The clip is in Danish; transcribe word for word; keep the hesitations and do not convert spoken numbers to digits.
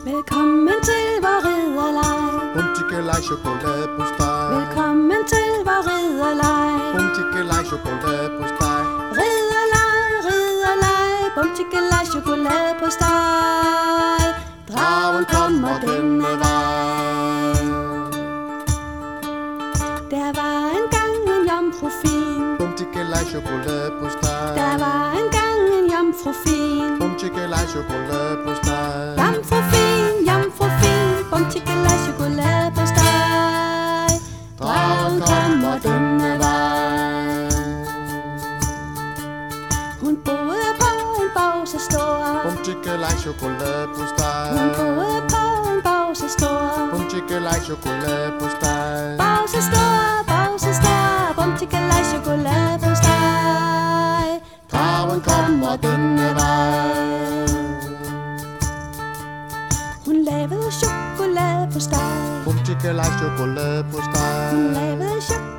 Velkommen til vor ridderleg. Bumtikkelej chokoladepostej. Velkommen til vor ridderleg. Bumtikkelej chokoladepostej. Ridderleg, ridderleg, bumtikkelej chokoladepostej. Dragen kommer denne vej. Der var engang en jomfru fin. Bumtikkelej chokoladepostej. Der var engang en jomfru fin. Bumtikkelej chokoladepostej. Jomfru fin, jomfru fin, bumtikkelej chokoladepostej. Dragen kommer denne vej. Hun boede på en borg så stor. Bumtikkelej chokoladepostej. Hun boede på en borg så stor. Bumtikkelej chokoladepostej. Borg så stor, borg så stor, bumtikkelej chokoladepostej. Dragen kommer denne vej. Hun lavede chokoladepostej. Bumtikkelej chokoladepostej. Hun lavede chokoladepostej.